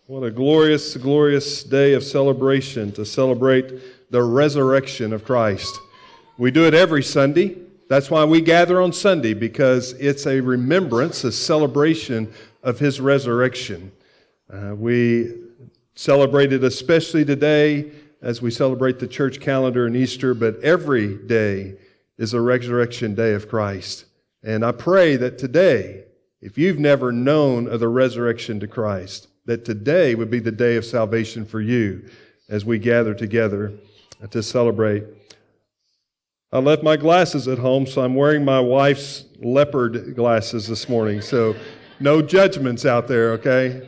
What a glorious, glorious day of celebration to celebrate the resurrection of Christ. We do it every Sunday. That's why we gather on Sunday, because it's a remembrance, a celebration of His resurrection. We celebrate it especially today as we celebrate the church calendar and Easter, but every day is a resurrection day of Christ. And I pray that today, if you've never known of the resurrection to Christ, that today would be the day of salvation for you as we gather together to celebrate. I left my glasses at home, so I'm wearing my wife's leopard glasses this morning. So no judgments out there, okay?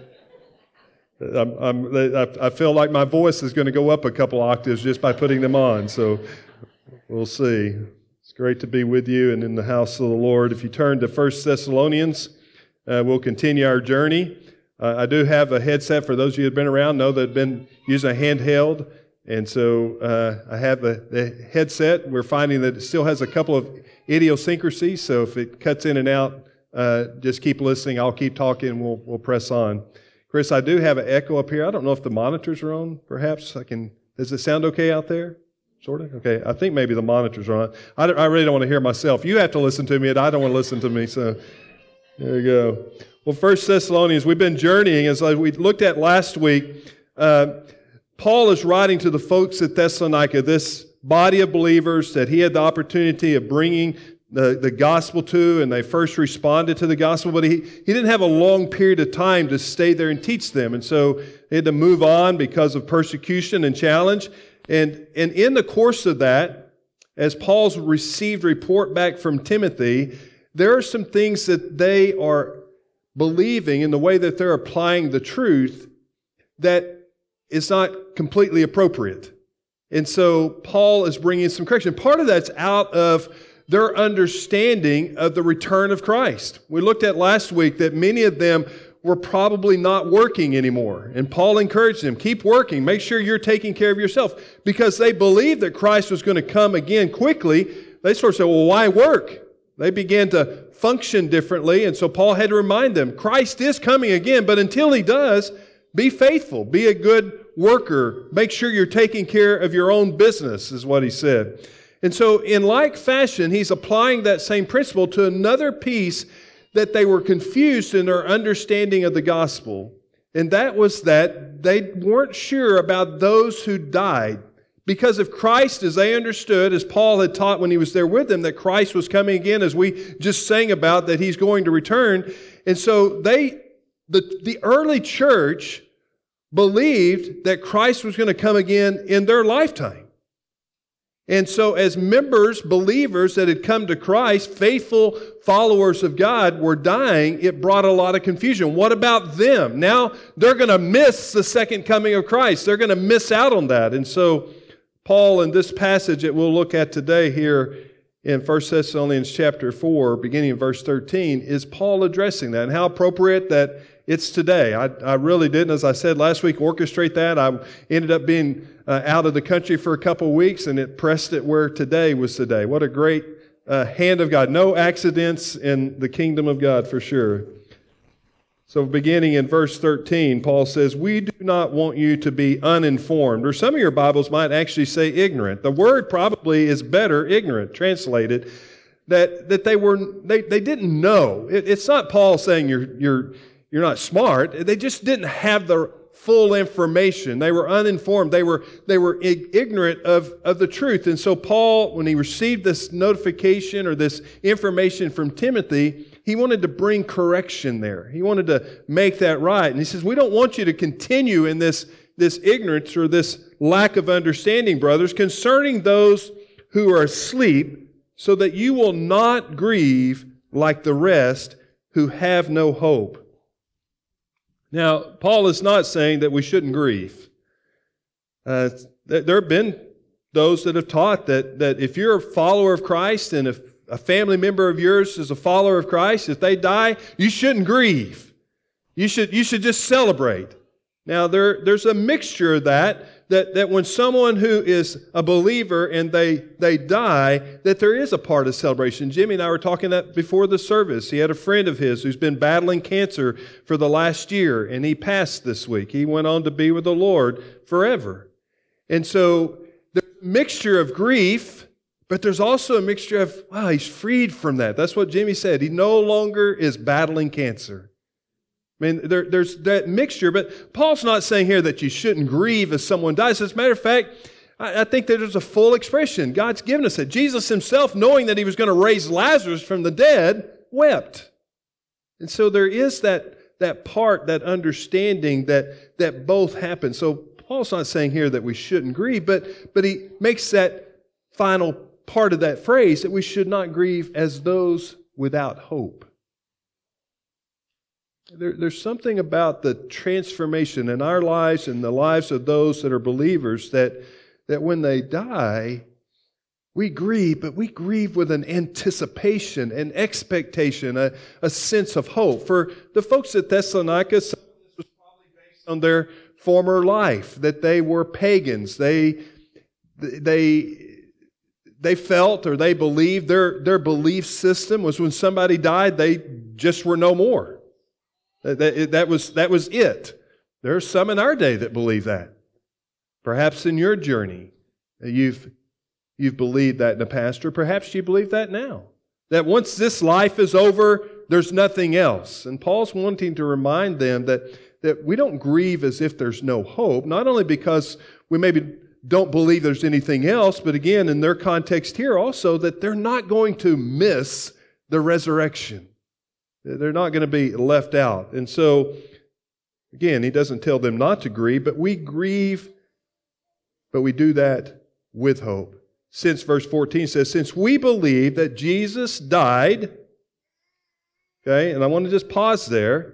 I feel like my voice is going to go up a couple octaves just by putting them on, so we'll see. It's great to be with you and in the house of the Lord. If you turn to 1 Thessalonians, we'll continue our journey. I do have a headset for those of you who have been around, know that I've been using a handheld. And so I have the headset. We're finding that it still has a couple of idiosyncrasies. So if it cuts in and out, just keep listening. I'll keep talking and we'll press on. Chris, I do have an echo up here. I don't know if the monitors are on, perhaps. Does it sound okay out there? Sort of? Okay. I think maybe the monitors are on. I really don't want to hear myself. You have to listen to me, and I don't want to listen to me. So there you go. Well, 1 Thessalonians, we've been journeying, as we looked at last week. Paul is writing to the folks at Thessalonica, this body of believers that he had the opportunity of bringing the gospel to, and they first responded to the gospel, but he didn't have a long period of time to stay there and teach them. And so they had to move on because of persecution and challenge. And in the course of that, as Paul's received report back from Timothy, there are some things that they are believing in the way that they're applying the truth that is not completely appropriate. And so Paul is bringing some correction. Part of that's out of their understanding of the return of Christ. We looked at last week that many of them were probably not working anymore. And Paul encouraged them, keep working, make sure you're taking care of yourself. Because they believed that Christ was going to come again quickly, they sort of said, well, why work? They began to function differently, and so Paul had to remind them, Christ is coming again, but until He does, be faithful, be a good worker, make sure you're taking care of your own business, is what he said. And so in like fashion, he's applying that same principle to another piece that they were confused in their understanding of the gospel, and that was that they weren't sure about those who died. Because of Christ, as they understood, as Paul had taught when he was there with them, that Christ was coming again, as we just sang about, that He's going to return. And so the early church believed that Christ was going to come again in their lifetime. And so as members, believers that had come to Christ, faithful followers of God, were dying, it brought a lot of confusion. What about them? Now they're going to miss the second coming of Christ. They're going to miss out on that. And so Paul, in this passage that we'll look at today here in 1 Thessalonians chapter 4, beginning in verse 13, is Paul addressing that, and how appropriate that it's today. I really didn't, as I said last week, orchestrate that. I ended up being out of the country for a couple of weeks, and it pressed it where today was the day. What a great hand of God. No accidents in the kingdom of God for sure. So beginning in verse 13, Paul says, we do not want you to be uninformed. Or some of your Bibles might actually say ignorant. The word probably is better, ignorant, translated, that they didn't know. It's not Paul saying you're not smart. They just didn't have the full information. They were uninformed. They were ignorant of the truth. And so Paul, when he received this notification or this information from Timothy, he wanted to bring correction there. He wanted to make that right. And he says, we don't want you to continue in this ignorance or this lack of understanding, brothers, concerning those who are asleep, so that you will not grieve like the rest who have no hope. Now, Paul is not saying that we shouldn't grieve. There have been those that have taught that if you're a follower of Christ and if a family member of yours is a follower of Christ, if they die, you shouldn't grieve. You should just celebrate. Now, there's a mixture of that, that when someone who is a believer and they die, that there is a part of celebration. Jimmy and I were talking that before the service. He had a friend of his who's been battling cancer for the last year, and he passed this week. He went on to be with the Lord forever. And so there's a mixture of grief, but there's also a mixture of, wow, he's freed from that. That's what Jimmy said. He no longer is battling cancer. I mean, there's that mixture, but Paul's not saying here that you shouldn't grieve as someone dies. As a matter of fact, I think that there's a full expression. God's given us that. Jesus himself, knowing that he was going to raise Lazarus from the dead, wept. And so there is that part, that understanding that both happen. So Paul's not saying here that we shouldn't grieve, but he makes that final part of that phrase that we should not grieve as those without hope. There's something about the transformation in our lives and the lives of those that are believers that when they die, we grieve, but we grieve with an anticipation, an expectation, a sense of hope. For the folks at Thessalonica, some of this was probably based on their former life, that they were pagans. They felt or they believed their belief system was when somebody died, they just were no more. That was it. There are some in our day that believe that. Perhaps in your journey, you've believed that in the past, or perhaps you believe that now. That once this life is over, there's nothing else. And Paul's wanting to remind them that we don't grieve as if there's no hope, not only because we maybe don't believe there's anything else, but again, in their context here also, that they're not going to miss the resurrection. They're not going to be left out. And so, again, he doesn't tell them not to grieve, but we grieve, but we do that with hope. Since verse 14 says, since we believe that Jesus died, okay, and I want to just pause there.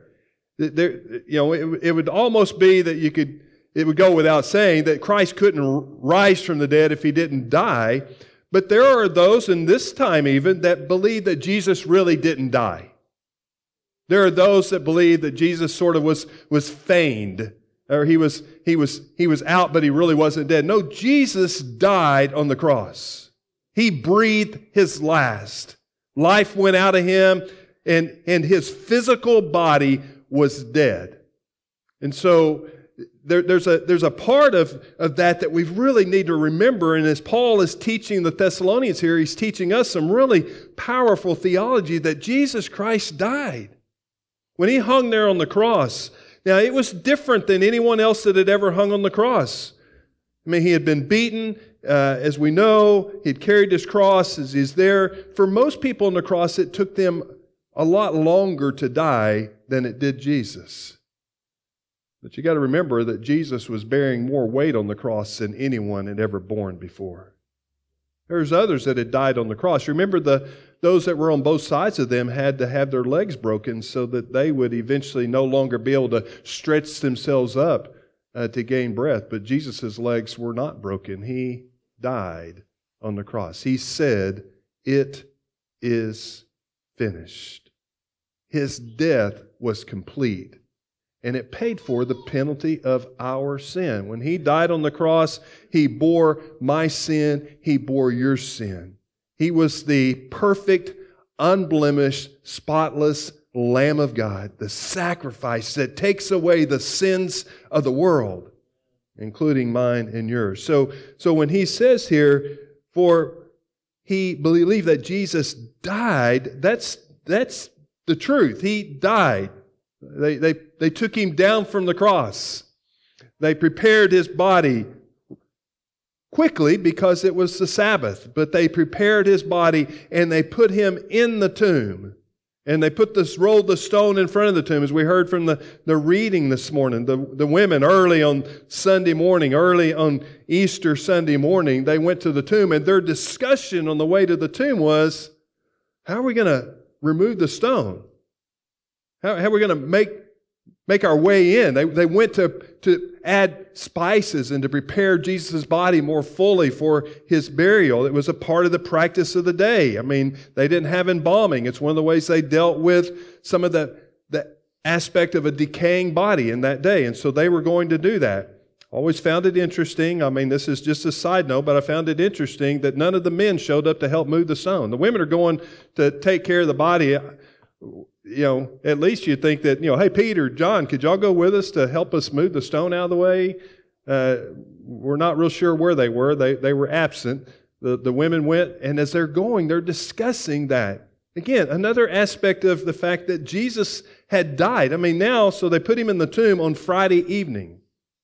It would almost be that it would go without saying that Christ couldn't rise from the dead if he didn't die. But there are those in this time even that believe that Jesus really didn't die. There are those that believe that Jesus sort of was feigned, or he was out, but he really wasn't dead. No, Jesus died on the cross. He breathed his last. Life went out of him, and his physical body was dead. And so there's a part of that we really need to remember. And as Paul is teaching the Thessalonians here, he's teaching us some really powerful theology that Jesus Christ died. When he hung there on the cross, now it was different than anyone else that had ever hung on the cross. I mean, he had been beaten, as we know. He'd carried his cross as he's there. For most people on the cross, it took them a lot longer to die than it did Jesus. But you got to remember that Jesus was bearing more weight on the cross than anyone had ever borne before. There's others that had died on the cross. Remember, those that were on both sides of them had to have their legs broken so that they would eventually no longer be able to stretch themselves up to gain breath. But Jesus' legs were not broken. He died on the cross. He said, "It is finished." His death was complete. And it paid for the penalty of our sin. When he died on the cross, he bore my sin, he bore your sin. He was the perfect, unblemished, spotless Lamb of God, the sacrifice that takes away the sins of the world, including mine and yours. So when he says here, for he believed that Jesus died, that's the truth. He died. They took him down from the cross. They prepared his body quickly because it was the Sabbath, but they prepared his body and they put him in the tomb. And they rolled the stone in front of the tomb, as we heard from the reading this morning. The women early on Sunday morning, early on Easter Sunday morning, they went to the tomb, and their discussion on the way to the tomb was, how are we going to remove the stone? How are we going to make our way in? They went to add spices and to prepare Jesus' body more fully for his burial. It was a part of the practice of the day. I mean, they didn't have embalming. It's one of the ways they dealt with some of the aspect of a decaying body in that day. And so they were going to do that. Always found it interesting. I mean, this is just a side note, but I found it interesting that none of the men showed up to help move the stone. The women are going to take care of the body. At least you'd think that, hey, Peter, John, could y'all go with us to help us move the stone out of the way? We're not real sure where they were. They were absent. The women went, and as they're going, they're discussing that. Again, another aspect of the fact that Jesus had died. I mean, so they put him in the tomb on Friday evening,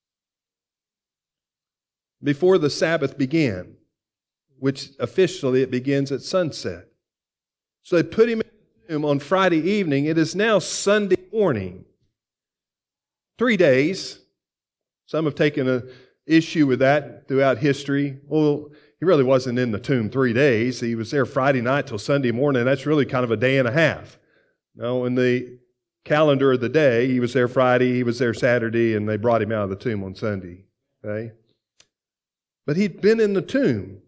before the Sabbath began, which officially it begins at sunset. So they put him in the tomb on Friday evening. It is now Sunday morning. 3 days. Some have taken an issue with that throughout history. Well, he really wasn't in the tomb 3 days. He was there Friday night till Sunday morning. That's really kind of a day and a half. Now, in the calendar of the day, he was there Friday, he was there Saturday, and they brought him out of the tomb on Sunday. Okay? But he'd been in the tomb.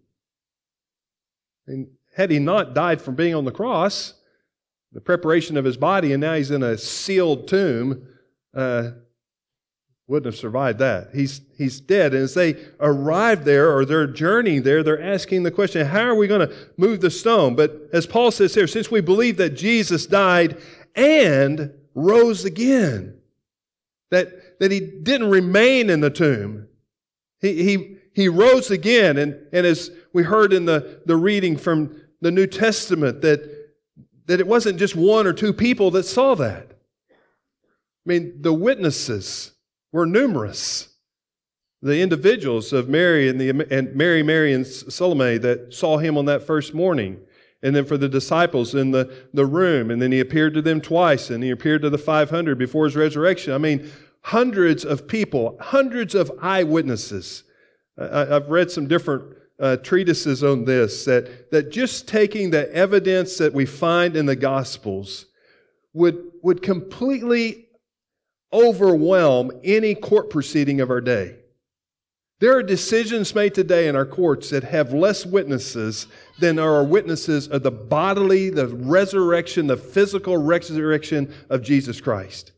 And had he not died from being on the cross, the preparation of his body, and now he's in a sealed tomb, wouldn't have survived that. He's dead. And as they arrive there, or they're journeying there, they're asking the question, how are we going to move the stone? But as Paul says here, since we believe that Jesus died and rose again, that he didn't remain in the tomb. He rose again. And as we heard in the reading from the New Testament, that it wasn't just one or two people that saw that. I mean, the witnesses were numerous. The individuals of Mary and Mary and Salome that saw him on that first morning. And then for the disciples in the room. And then he appeared to them twice. And he appeared to the 500 before his resurrection. I mean, hundreds of people, hundreds of eyewitnesses. I've read some different treatises on this, that just taking the evidence that we find in the Gospels would completely overwhelm any court proceeding of our day. There are decisions made today in our courts that have less witnesses than are witnesses of the bodily, the resurrection, the physical resurrection of Jesus Christ.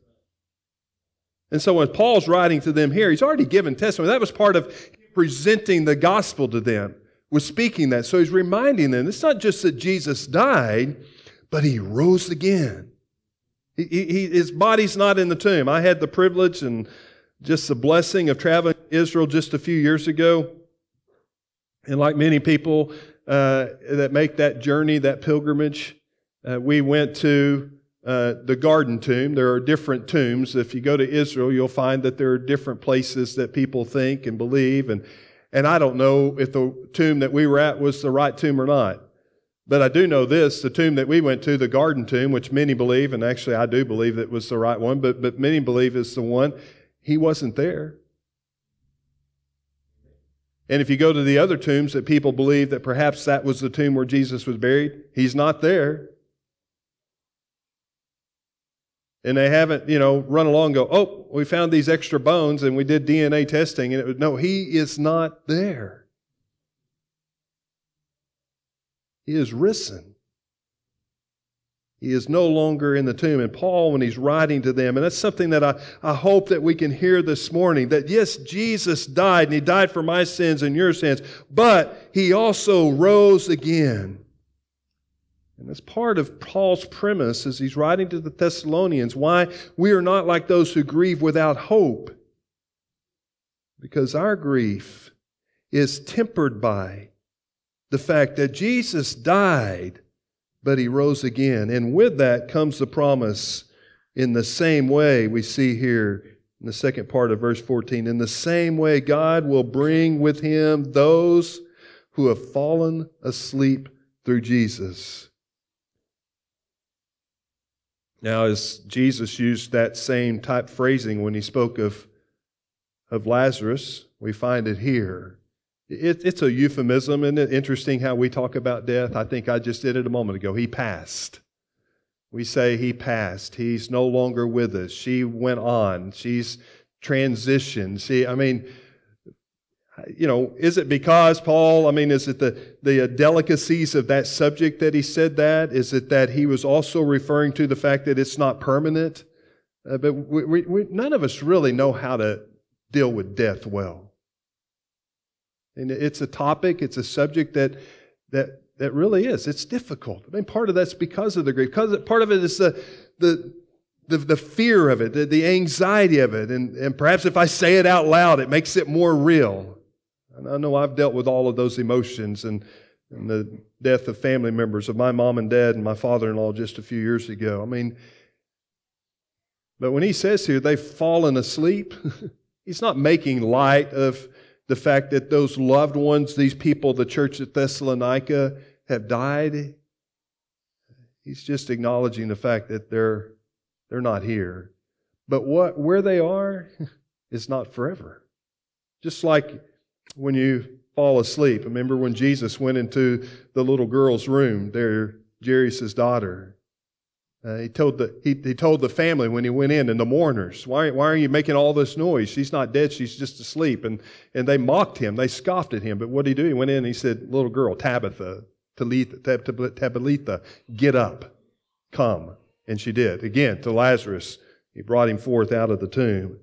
And so when Paul's writing to them here, he's already given testimony. That was part of presenting the gospel to them, was speaking that. So he's reminding them, it's not just that Jesus died, but he rose again. His body's not in the tomb. I had the privilege and just the blessing of traveling to Israel just a few years ago. And like many people that make that journey, that pilgrimage, we went to the Garden Tomb. There are different tombs. If you go to Israel, you'll find that there are different places that people think and believe. And I don't know if the tomb that we were at was the right tomb or not. But I do know this, the tomb that we went to, the Garden Tomb, which many believe, and actually I do believe it was the right one, but many believe it's the one, he wasn't there. And if you go to the other tombs that people believe that perhaps that was the tomb where Jesus was buried, he's not there. And they haven't, run along and go, oh, we found these extra bones and we did DNA testing. And no, he is not there. He is risen. He is no longer in the tomb. And Paul, when he's writing to them, and that's something that I hope that we can hear this morning, that yes, Jesus died, and he died for my sins and your sins, but he also rose again. And that's part of Paul's premise as he's writing to the Thessalonians, why we are not like those who grieve without hope. Because our grief is tempered by the fact that Jesus died, but he rose again. And with that comes the promise in the same way we see here in the second part of verse 14. In the same way, God will bring with him those who have fallen asleep through Jesus. Now, as Jesus used that same type phrasing when he spoke of Lazarus, we find it here. It's a euphemism. Isn't it interesting how we talk about death? I think I just did it a moment ago. He passed. We say he passed. He's no longer with us. She went on. She's transitioned. Is it because Paul, is it the delicacies of that subject that he said that? Is it that he was also referring to the fact that it's not permanent? But we none of us really know how to deal with death well. And it's a topic, it's a subject that really is. It's difficult. I mean, part of that's because of the grief. Part of it is the fear of it, the anxiety of it. And perhaps if I say it out loud, it makes it more real. And I know I've dealt with all of those emotions and the death of family members, of my mom and dad and my father-in-law just a few years ago. I mean, but when he says here, they've fallen asleep, he's not making light of the fact that those loved ones, these people, the church at Thessalonica, have died. He's just acknowledging the fact that they're not here. But where they are is not forever. Just like when you fall asleep. Remember when Jesus went into the little girl's room there, Jairus' daughter. He told the family when he went in, and the mourners, why are you making all this noise? She's not dead, she's just asleep. And they mocked him, they scoffed at him. But what did he do? He went in and he said, little girl, Tabitha, get up, come. And she did. Again, to Lazarus, he brought him forth out of the tomb.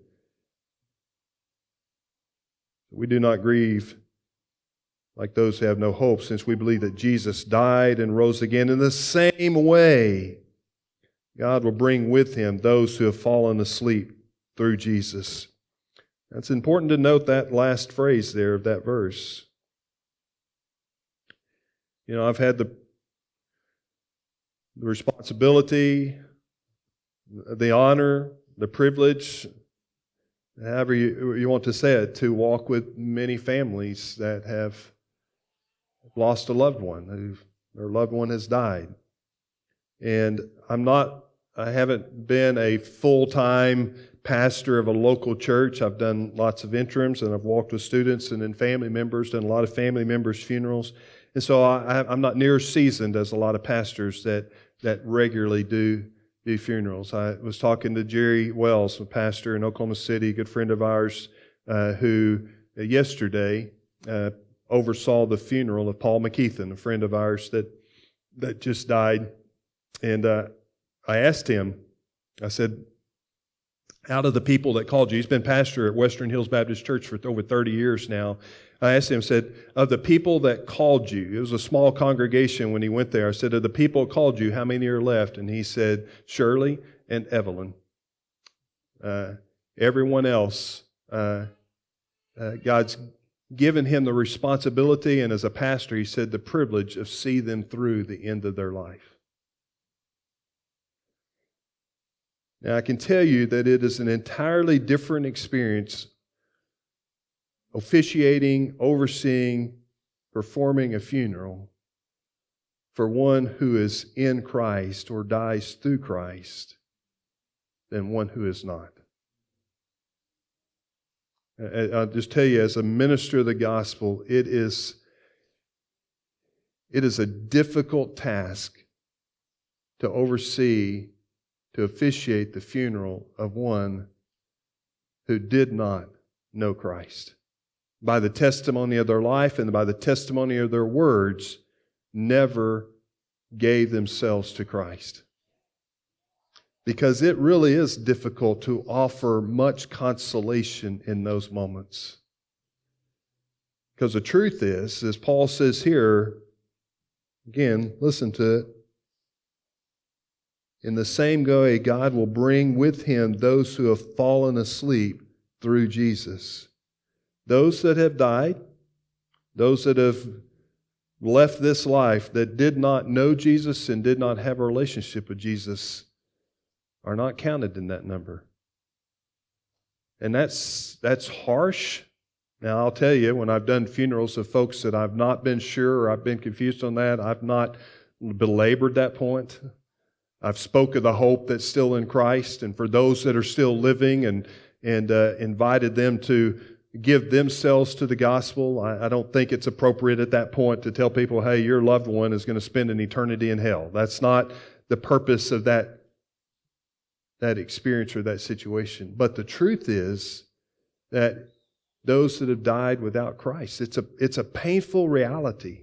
We do not grieve like those who have no hope, since we believe that Jesus died and rose again. In the same way, God will bring with Him those who have fallen asleep through Jesus. It's important to note that last phrase there of that verse. You know, I've had the responsibility, the honor, the privilege, however you want to say it, to walk with many families that have lost a loved one, their loved one has died. And I haven't been a full-time pastor of a local church. I've done lots of interims, and I've walked with students and then family members, done a lot of family members' funerals. And so I'm not near as seasoned as a lot of pastors that regularly do funerals. I was talking to Jerry Wells, a pastor in Oklahoma City, a good friend of ours, who yesterday oversaw the funeral of Paul McKeithen, a friend of ours that just died. And I asked him, I said, out of the people that called you, he's been pastor at Western Hills Baptist Church for over 30 years now. I asked him, I said, of the people that called you, it was a small congregation when he went there. I said, of the people that called you, how many are left? And he said, Shirley and Evelyn. Everyone else, God's given him the responsibility, and as a pastor, he said, the privilege of see them through the end of their life. Now, I can tell you that it is an entirely different experience officiating, overseeing, performing a funeral for one who is in Christ or dies through Christ than one who is not. I'll just tell you, as a minister of the gospel, it is a difficult task to oversee, to officiate the funeral of one who did not know Christ. By the testimony of their life and by the testimony of their words, never gave themselves to Christ. Because it really is difficult to offer much consolation in those moments. Because the truth is, as Paul says here, again, listen to it. In the same way, God will bring with Him those who have fallen asleep through Jesus. Those that have died, those that have left this life that did not know Jesus and did not have a relationship with Jesus are not counted in that number. And that's harsh. Now, I'll tell you, when I've done funerals of folks that I've not been sure or I've been confused on that, I've not belabored that point. I've spoke of the hope that's still in Christ, and for those that are still living, and invited them to give themselves to the gospel. I don't think it's appropriate at that point to tell people, hey, your loved one is going to spend an eternity in hell. That's not the purpose of that experience or that situation. But the truth is that those that have died without Christ, it's a painful reality.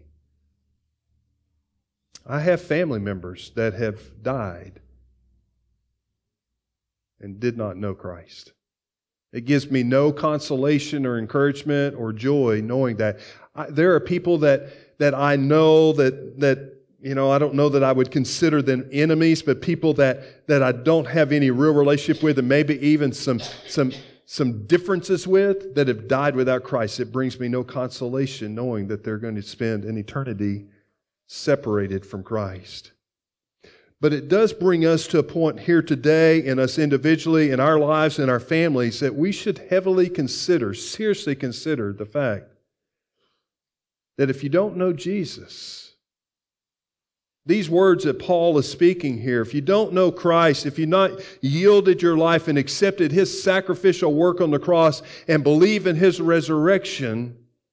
I have family members that have died and did not know Christ. It gives me no consolation or encouragement or joy knowing that. There are people that I know that I don't know that I would consider them enemies, but people that I don't have any real relationship with, and maybe even some differences with, that have died without Christ. It brings me no consolation knowing that they're going to spend an eternity separated from Christ. But it does bring us to a point here today, and us individually, in our lives, in our families, that we should heavily consider, seriously consider the fact that if you don't know Jesus, these words that Paul is speaking here, if you don't know Christ, if you've not yielded your life and accepted His sacrificial work on the cross and believe in His resurrection,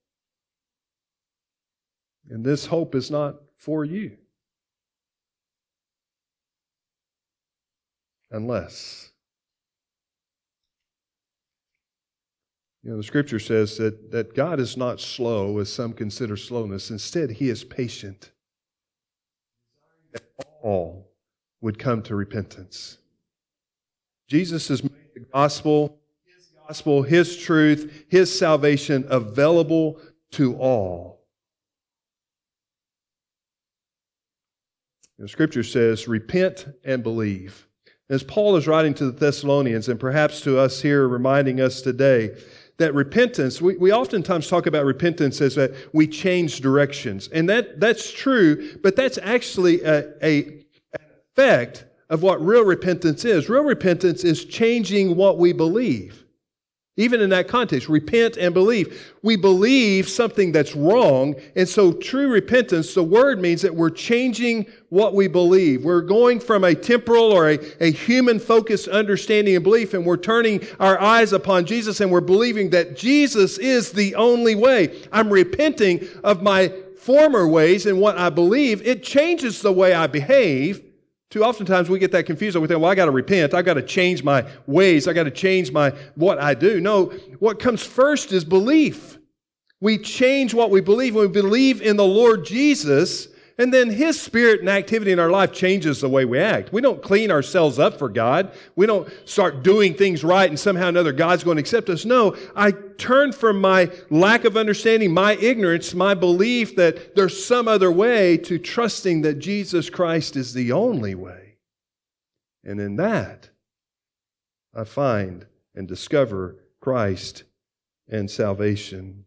and this hope is not for you. Unless, the Scripture says that God is not slow, as some consider slowness. Instead, He is patient, that all would come to repentance. Jesus has made the gospel, His truth, His salvation available to all. The Scripture says, repent and believe. As Paul is writing to the Thessalonians, and perhaps to us here, reminding us today, that repentance, we oftentimes talk about repentance as that we change directions. And that's true, but that's actually an effect of what real repentance is. Real repentance is changing what we believe. Even in that context, repent and believe. We believe something that's wrong, and so true repentance, the word means that we're changing what we believe. We're going from a temporal or a human-focused understanding and belief, and we're turning our eyes upon Jesus, and we're believing that Jesus is the only way. I'm repenting of my former ways and what I believe. It changes the way I behave. Too oftentimes we get that confused. We think, well, I got to repent. I got to change my ways. I got to change what I do. No, what comes first is belief. We change what we believe. When we believe in the Lord Jesus, and then His Spirit and activity in our life changes the way we act. We don't clean ourselves up for God. We don't start doing things right and somehow or another God's going to accept us. No, I turn from my lack of understanding, my ignorance, my belief that there's some other way, to trusting that Jesus Christ is the only way. And in that, I find and discover Christ and salvation.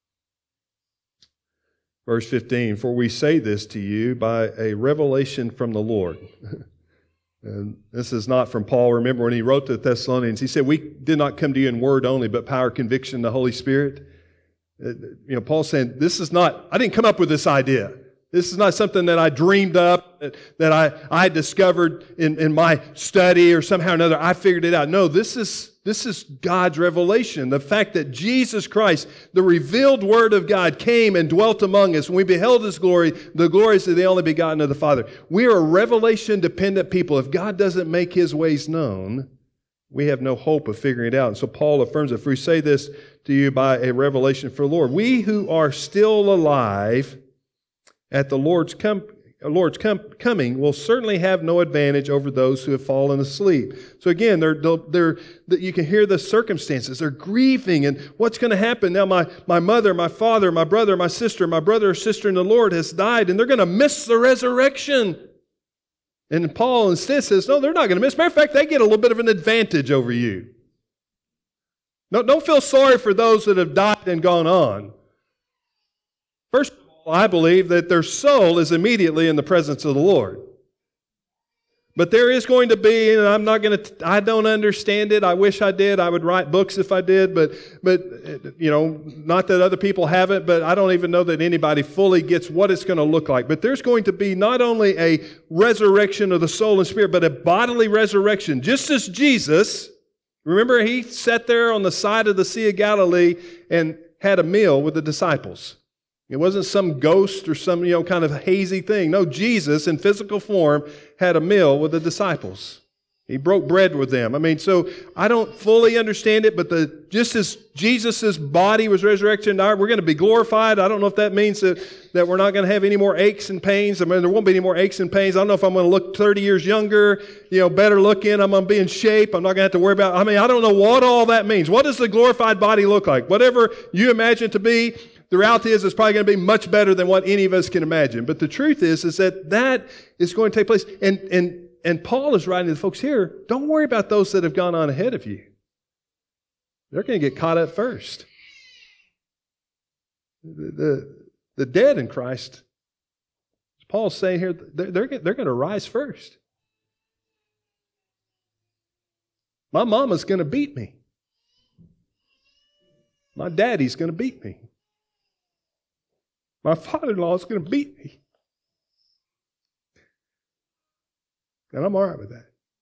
Verse 15, for we say this to you by a revelation from the Lord. And this is not from Paul. Remember when he wrote to the Thessalonians, he said, we did not come to you in word only, but power, conviction, the Holy Spirit. Paul's saying, I didn't come up with this idea. This is not something that I dreamed up, that I discovered in my study or somehow or another. I figured it out. No, this is God's revelation. The fact that Jesus Christ, the revealed Word of God, came and dwelt among us. When we beheld His glory, the glories of the only begotten of the Father. We are a revelation-dependent people. If God doesn't make His ways known, we have no hope of figuring it out. And so Paul affirms that, for we say this to you by a revelation from the Lord. We who are still alive at the Lord's coming will certainly have no advantage over those who have fallen asleep. So again, you can hear the circumstances. They're grieving, and what's going to happen now? My mother, my father, my brother, my sister, my brother or sister in the Lord has died, and they're going to miss the resurrection. And Paul instead says, no, they're not going to miss. Matter of fact, they get a little bit of an advantage over you. No, don't feel sorry for those that have died and gone on. First of all, I believe that their soul is immediately in the presence of the Lord. But there is going to be, and I don't understand it. I wish I did. I would write books if I did, but not that other people haven't, but I don't even know that anybody fully gets what it's going to look like. But there's going to be not only a resurrection of the soul and spirit, but a bodily resurrection. Just as Jesus, remember, He sat there on the side of the Sea of Galilee and had a meal with the disciples. It wasn't some ghost or some, kind of hazy thing. No, Jesus in physical form had a meal with the disciples. He broke bread with them. I mean, so I don't fully understand it, but just as Jesus' body was resurrected, we're going to be glorified. I don't know if that means that we're not going to have any more aches and pains. I mean, there won't be any more aches and pains. I don't know if I'm going to look 30 years younger, better looking. I'm going to be in shape. I'm not going to have to worry about, I don't know what all that means. What does the glorified body look like? Whatever you imagine it to be, the reality is it's probably going to be much better than what any of us can imagine. But the truth is that is going to take place. And Paul is writing to the folks here, don't worry about those that have gone on ahead of you. They're going to get caught up first. The dead in Christ, as Paul's saying here, they're going to rise first. My mama's going to beat me. My daddy's going to beat me. My father-in-law is going to beat me. And I'm all right with that.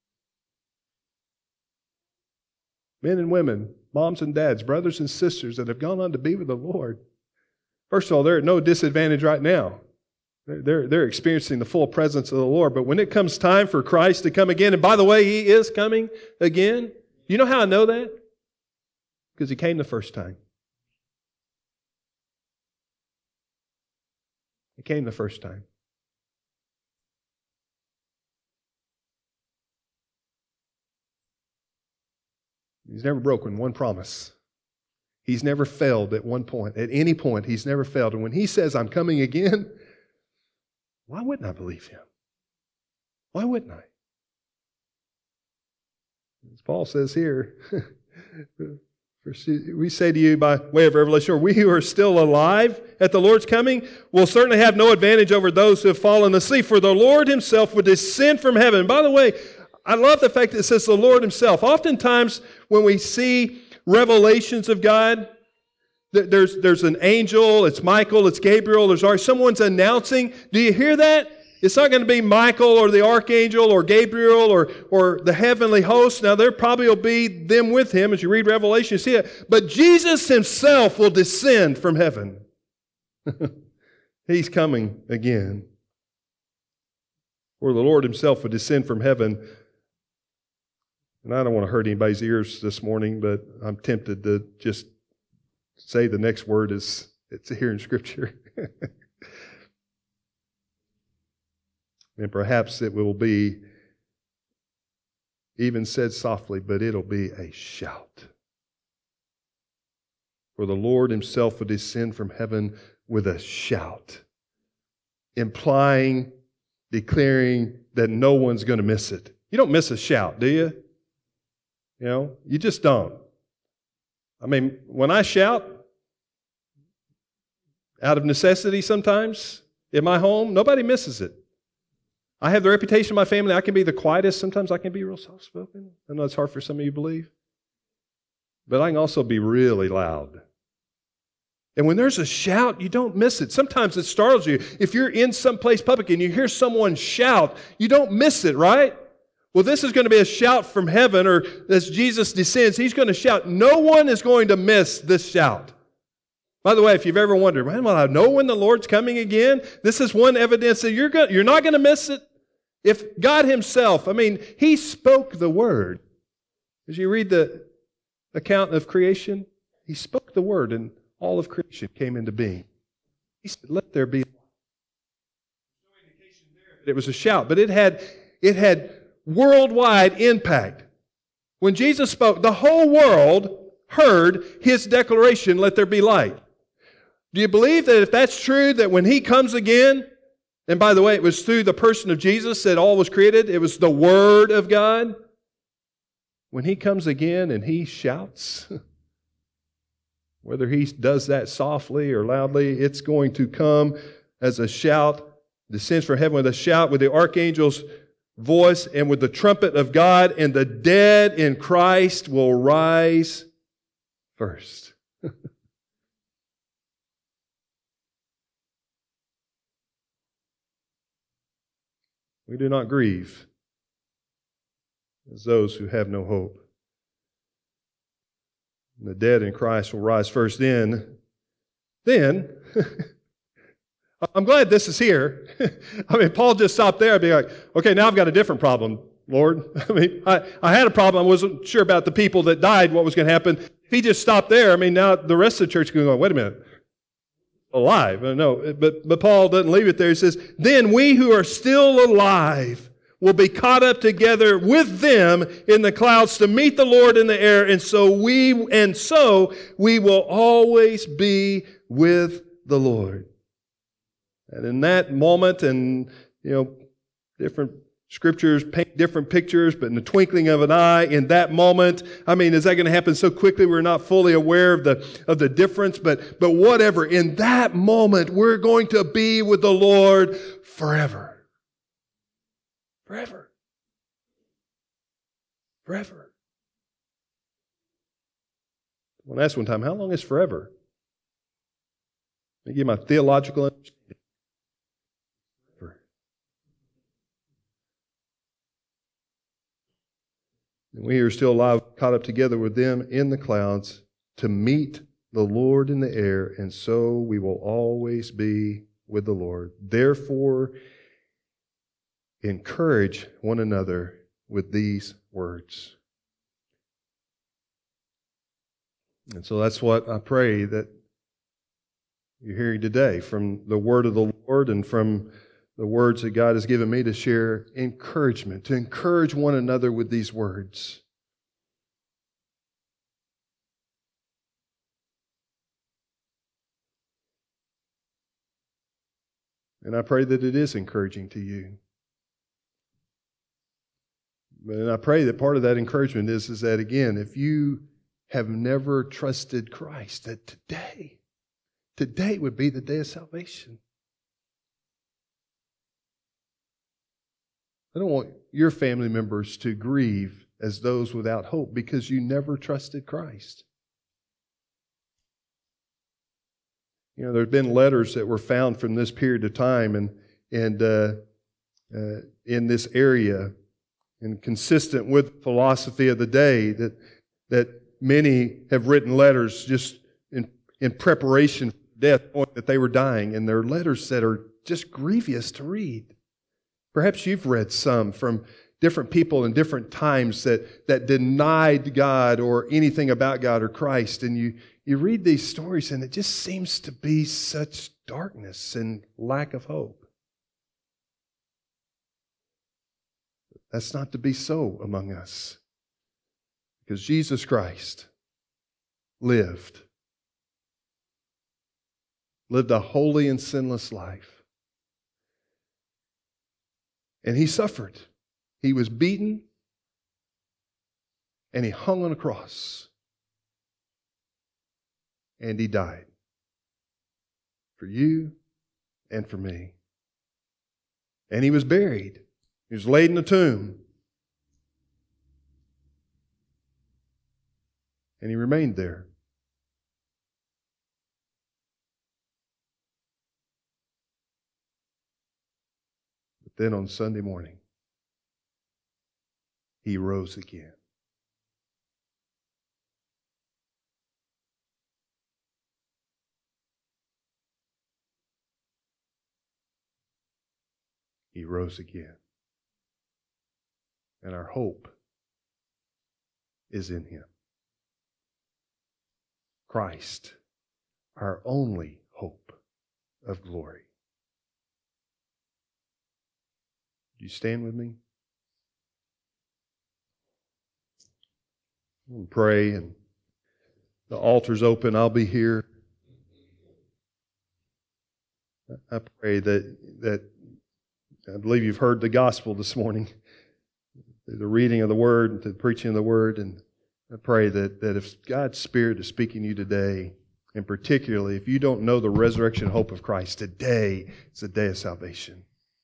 Men and women, moms and dads, brothers and sisters that have gone on to be with the Lord. First of all, they're at no disadvantage right now. They're experiencing the full presence of the Lord. But when it comes time for Christ to come again, and by the way, He is coming again. You know how I know that? Because He came the first time. He came the first time. He's never broken one promise. He's never failed at one point. At any point, He's never failed. And when He says, I'm coming again, why wouldn't I believe Him? Why wouldn't I? As Paul says here, we say to you by way of revelation, we who are still alive at the Lord's coming will certainly have no advantage over those who have fallen asleep, for the Lord Himself will descend from heaven. By the way, I love the fact that it says the Lord Himself. Oftentimes when we see revelations of God, there's an angel, it's Michael, it's Gabriel, someone's announcing. Do you hear that? It's not going to be Michael or the archangel or Gabriel or the heavenly host. Now there probably will be them with Him as you read Revelation, you see it. But Jesus Himself will descend from heaven. He's coming again. Or the Lord Himself will descend from heaven. And I don't want to hurt anybody's ears this morning, but I'm tempted to just say the next word is it's here in Scripture. And perhaps it will be even said softly, but it'll be a shout. For the Lord Himself will descend from heaven with a shout, implying, declaring that no one's going to miss it. You don't miss a shout, do you? You just don't. I mean, when I shout, out of necessity sometimes, in my home, nobody misses it. I have the reputation in my family, I can be the quietest. Sometimes I can be real soft-spoken. I know it's hard for some of you to believe. But I can also be really loud. And when there's a shout, you don't miss it. Sometimes it startles you. If you're in some place public and you hear someone shout, you don't miss it, right? Well, this is going to be a shout from heaven, or as Jesus descends, He's going to shout. No one is going to miss this shout. By the way, if you've ever wondered, well, I know when the Lord's coming again, this is one evidence that you're not going to miss it. If God Himself, He spoke the word. As you read the account of creation, He spoke the word and all of creation came into being. He said, let there be light. No indication there that it was a shout, but it had worldwide impact. When Jesus spoke, the whole world heard His declaration, let there be light. Do you believe that if that's true, that when He comes again, and by the way, it was through the person of Jesus that all was created, it was the Word of God. When He comes again and He shouts, whether He does that softly or loudly, it's going to come as a shout, descends from heaven with a shout, with the archangel's voice and with the trumpet of God, and the dead in Christ will rise first. We do not grieve as those who have no hope. And the dead in Christ will rise first. Then, I'm glad this is here. Paul just stopped there and be like, okay, now I've got a different problem. Lord. I mean, I had a problem. I wasn't sure about the people that died, what was going to happen. If he just stopped there, I mean, now the rest of the church is going to go, wait a minute, alive. No, but Paul doesn't leave it there. He says, then we who are still alive will be caught up together with them in the clouds to meet the Lord in the air, and so we will always be with the Lord. And in that moment, and different scriptures paint different pictures, but in the twinkling of an eye, in that moment, I mean, is that going to happen so quickly we're not fully aware of the difference? But whatever, in that moment, we're going to be with the Lord forever. Forever. Forever. When asked one time, how long is forever? Let me give my theological understanding. And we are still alive, caught up together with them in the clouds to meet the Lord in the air, and so we will always be with the Lord. Therefore, encourage one another with these words. And so that's what I pray that you're hearing today from the word of the Lord and from the words that God has given me to share encouragement, to encourage one another with these words. And I pray that it is encouraging to you. And I pray that part of that encouragement is that, again, if you have never trusted Christ, that today would be the day of salvation. I don't want your family members to grieve as those without hope because you never trusted Christ. There have been letters that were found from this period of time and in this area, and consistent with philosophy of the day, that many have written letters just in preparation for death, knowing that they were dying, and they're letters that are just grievous to read. Perhaps you've read some from different people in different times that denied God or anything about God or Christ, and you read these stories and it just seems to be such darkness and lack of hope. That's not to be so among us, because Jesus Christ lived a holy and sinless life. And He suffered. He was beaten and He hung on a cross. And He died for you and for me. And He was buried. He was laid in a tomb. And He remained there. But then on Sunday morning, He rose again. He rose again. And our hope is in Him. Christ, our only hope of glory. Do you stand with me? We'll pray, and the altar's open. I'll be here. I pray that I believe you've heard the gospel this morning, the reading of the Word, the preaching of the Word, and I pray that if God's Spirit is speaking to you today, and particularly if you don't know the resurrection hope of Christ, today is the day of salvation.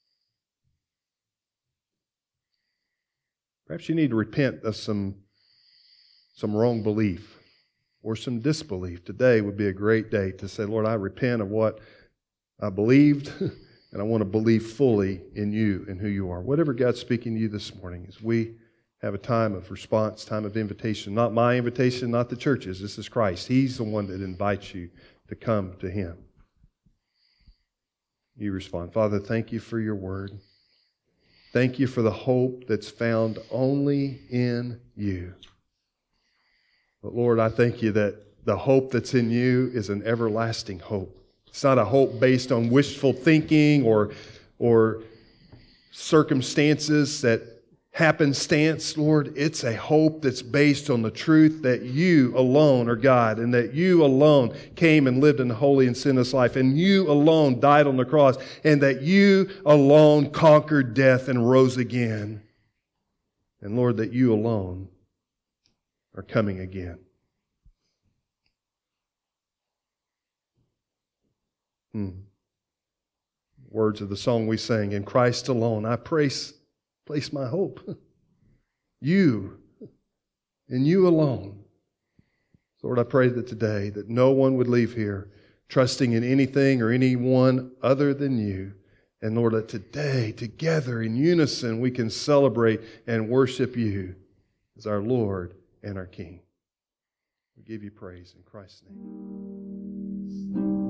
Perhaps you need to repent of some wrong belief or some disbelief. Today would be a great day to say, Lord, I repent of what I believed, and I want to believe fully in You and who You are. Whatever God's speaking to you this morning, as we have a time of response, time of invitation. Not my invitation, not the church's. This is Christ. He's the one that invites you to come to Him. You respond. Father, thank You for Your word. Thank you for the hope that's found only in you. But Lord, I thank you that the hope that's in you is an everlasting hope. It's not a hope based on wishful thinking or circumstances that happenstance, Lord. It's a hope that's based on the truth that you alone are God, and that you alone came and lived a holy and sinless life, and you alone died on the cross, and that you alone conquered death and rose again. And Lord, that you alone are coming again. Words of the song we sang, in Christ alone I place my hope. You, and you alone. Lord, I pray that today that no one would leave here trusting in anything or anyone other than you. And Lord, that today, together in unison, we can celebrate and worship you as our Lord and our King. We give you praise in Christ's name.